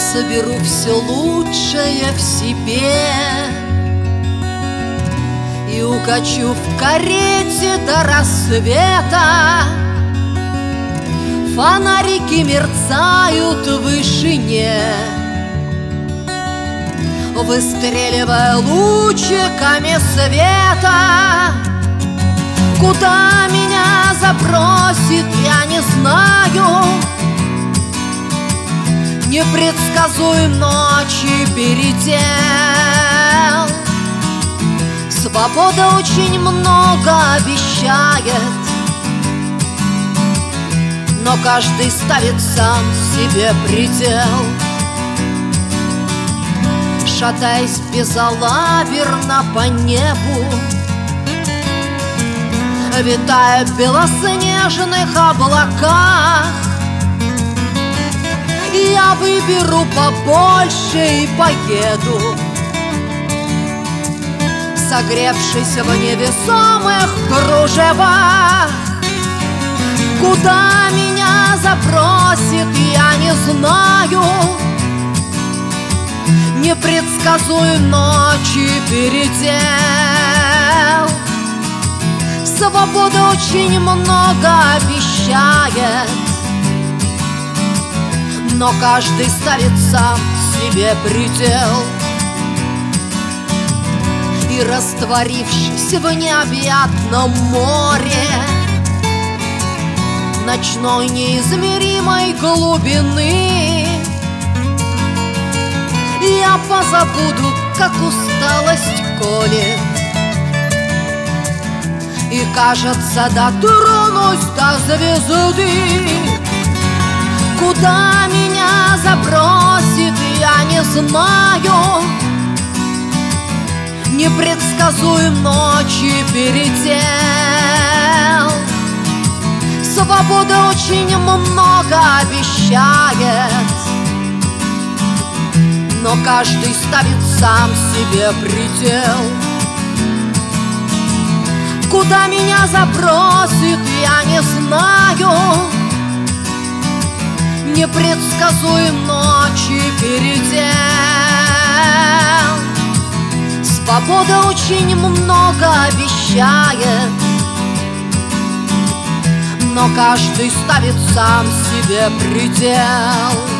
соберу все лучшее в себе и укачу в карете до рассвета. Фонарики мерцают в вышине, выстреливая лучиками света. Куда меня забросит, я не знаю. Непредсказуем ночи передел. Свобода очень много обещает, но каждый ставит сам себе предел. Шатаясь безалаберно по небу, витая в белоснежных облаках, я выберу побольше и поеду, согревшись в невесомых кружевах. Куда меня забросит, я не знаю. Непредсказуем ночи передел. Свобода очень много обещает, но каждый ставит сам себе предел. И растворившись в необъятном море ночной неизмеримой глубины, я позабуду, как усталость колет, и, кажется, дотронусь до звезды. Куда меня забросит, я не знаю. Непредсказуем ночи передел. Свобода очень много обещает, но каждый ставит сам себе предел. Куда меня забросит, я не знаю. Непредсказуем ночи передел. Свобода очень много обещает, но каждый ставит сам себе предел.